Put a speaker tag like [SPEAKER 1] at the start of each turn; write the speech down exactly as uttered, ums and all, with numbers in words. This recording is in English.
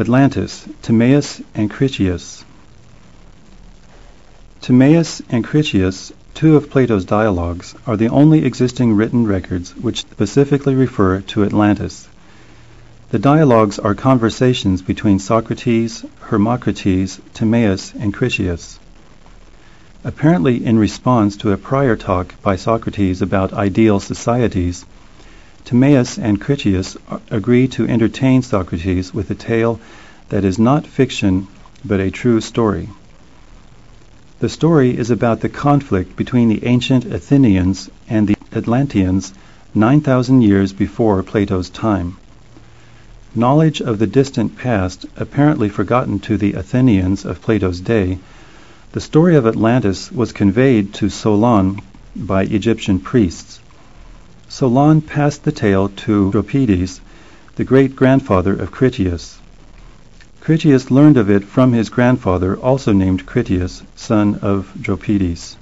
[SPEAKER 1] Atlantis, Timaeus and Critias. Timaeus and Critias, two of Plato's dialogues, are the only existing written records which specifically refer to Atlantis. The dialogues are conversations between Socrates, Hermocrates, Timaeus, and Critias. Apparently in response to a prior talk by Socrates about ideal societies, Timaeus and Critias agree to entertain Socrates with a tale that is not fiction but a true story. The story is about the conflict between the ancient Athenians and the Atlanteans nine thousand years before Plato's time. Knowledge of the distant past, apparently forgotten to the Athenians of Plato's day, the story of Atlantis was conveyed to Solon by Egyptian priests. Solon passed the tale to Dropides, the great-grandfather of Critias. Critias learned of it from his grandfather, also named Critias, son of Dropides.